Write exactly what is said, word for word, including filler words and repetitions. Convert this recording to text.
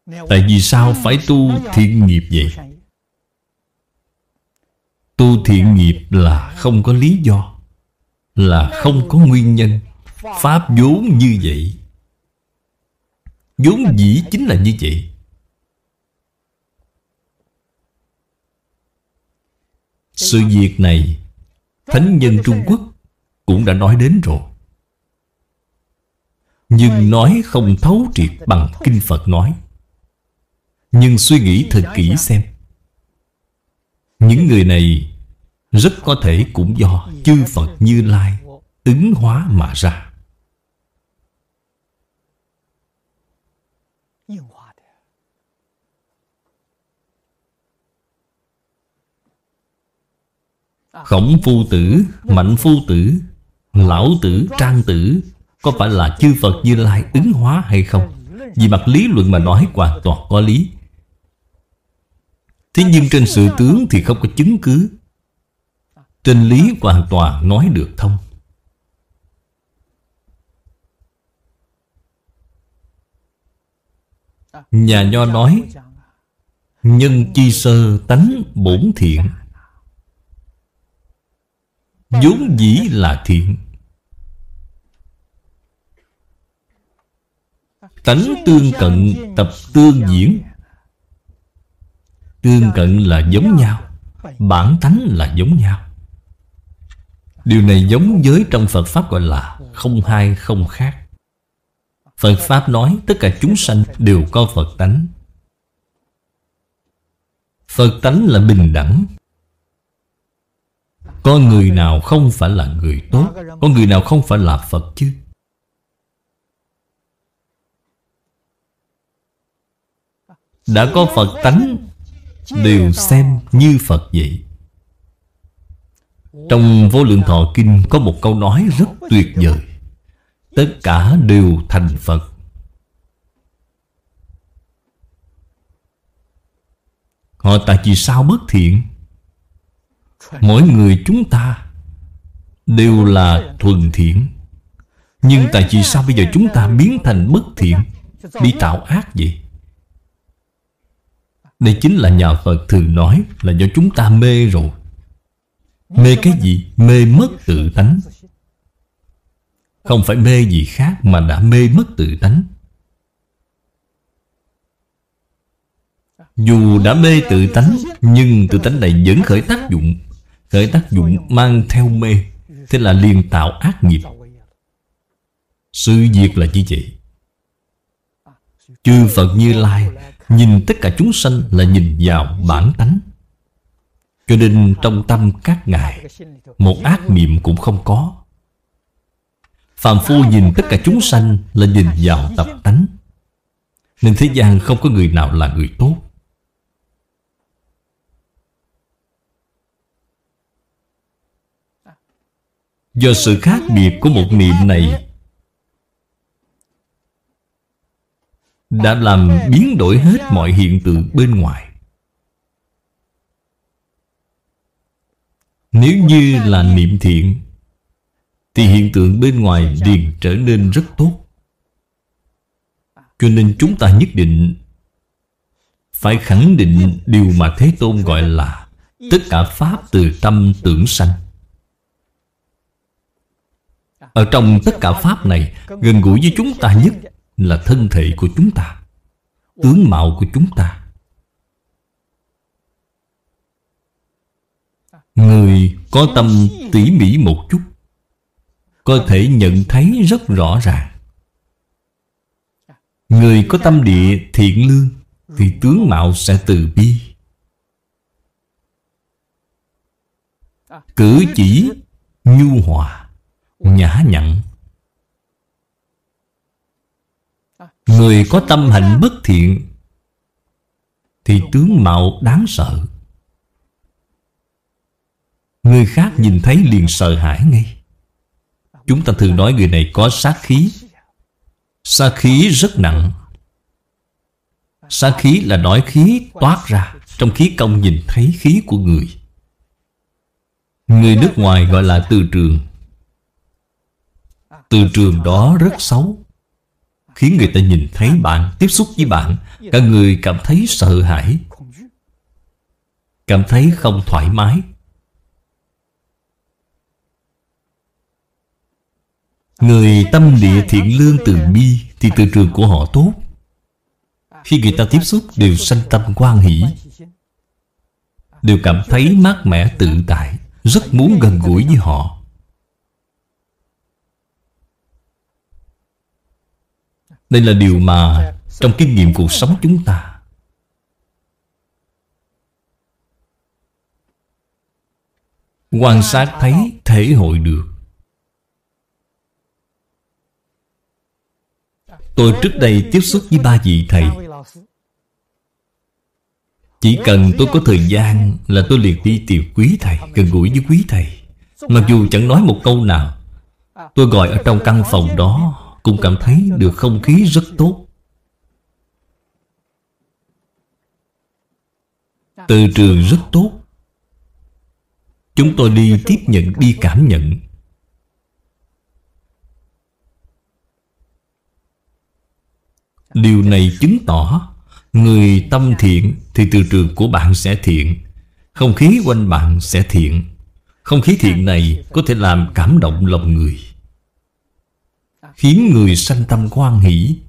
Tại vì sao phải tu thiện nghiệp vậy? Tu thiện nghiệp là không có lý do, là không có nguyên nhân. Pháp vốn như vậy, vốn dĩ chính là như vậy. Sự việc này thánh nhân Trung Quốc cũng đã nói đến rồi, nhưng nói không thấu triệt bằng kinh Phật nói. Nhưng suy nghĩ thật kỹ xem, những người này rất có thể cũng do chư Phật Như Lai ứng hóa mà ra. Khổng Phu Tử, Mạnh Phu Tử, Lão Tử, Trang Tử có phải là chư Phật Như Lai ứng hóa hay không? Vì mặt lý luận mà nói hoàn toàn có lý. Thế nhưng trên sự tướng thì không có chứng cứ. Trên lý hoàn toàn nói được thông. Nhà Nho nói nhân chi sơ tánh bổn thiện, vốn dĩ là thiện. Tánh tương cận tập tương diễn. Tương cận là giống nhau, bản tánh là giống nhau. Điều này giống với trong Phật Pháp gọi là không hai không khác. Phật Pháp nói tất cả chúng sanh đều có Phật tánh. Phật tánh là bình đẳng. Có người nào không phải là người tốt, có người nào không phải là Phật chứ? Đã có Phật tánh, đều xem như Phật vậy. Trong Vô Lượng Thọ Kinh có một câu nói rất tuyệt vời: tất cả đều thành Phật. Họ tại vì sao bất thiện? Mỗi người chúng ta đều là thuần thiện, nhưng tại vì sao bây giờ chúng ta biến thành bất thiện, đi tạo ác vậy? Đây chính là nhà Phật thường nói là do chúng ta mê rồi. Mê cái gì? Mê mất tự tánh. Không phải mê gì khác mà đã mê mất tự tánh. Dù đã mê tự tánh, nhưng tự tánh này vẫn khởi tác dụng. Khởi tác dụng mang theo mê, thế là liền tạo ác nghiệp. Sự việc là như vậy. Chư Phật Như Lai nhìn tất cả chúng sanh là nhìn vào bản tánh. Cho nên trong tâm các ngài một ác niệm cũng không có. Phàm phu nhìn tất cả chúng sanh là nhìn vào tập tánh. Nên thế gian không có người nào là người tốt. Do sự khác biệt của một niệm này đã làm biến đổi hết mọi hiện tượng bên ngoài. Nếu như là niệm thiện thì hiện tượng bên ngoài liền trở nên rất tốt. Cho nên chúng ta nhất định phải khẳng định điều mà Thế Tôn gọi là tất cả pháp từ tâm tưởng sanh. Ở trong tất cả pháp này, gần gũi với chúng ta nhất là thân thể của chúng ta, tướng mạo của chúng ta. Người có tâm tỉ mỉ một chút có thể nhận thấy rất rõ ràng. Người có tâm địa thiện lương thì tướng mạo sẽ từ bi, cử chỉ nhu hòa, nhã nhặn. Người có tâm hạnh bất thiện thì tướng mạo đáng sợ. Người khác nhìn thấy liền sợ hãi ngay. Chúng ta thường nói người này có sát khí. Sát khí rất nặng. Sát khí là nói khí toát ra. Trong khí công nhìn thấy khí của người. Người nước ngoài gọi là từ trường. Từ trường đó rất xấu. khiến người ta nhìn thấy bạn, tiếp xúc với bạn, cả người cảm thấy sợ hãi, cảm thấy không thoải mái. Người tâm địa thiện lương từ bi thì từ trường của họ tốt. Khi người ta tiếp xúc đều sanh tâm hoan hỷ, đều cảm thấy mát mẻ tự tại, rất muốn gần gũi với họ. Đây là điều mà trong kinh nghiệm cuộc sống chúng ta quan sát thấy, thể hội được. Tôi trước đây tiếp xúc với ba vị thầy. Chỉ cần tôi có thời gian là tôi liền đi tìm quý thầy, gần gũi với quý thầy. Mặc dù chẳng nói một câu nào, tôi gọi ở trong căn phòng đó cũng cảm thấy được không khí rất tốt. Từ trường rất tốt. Chúng tôi đi tiếp nhận, đi cảm nhận. Điều này chứng tỏ người tâm thiện thì từ trường của bạn sẽ thiện, không khí quanh bạn sẽ thiện. Không khí thiện này có thể làm cảm động lòng người, khiến người sanh tâm hoan hỷ,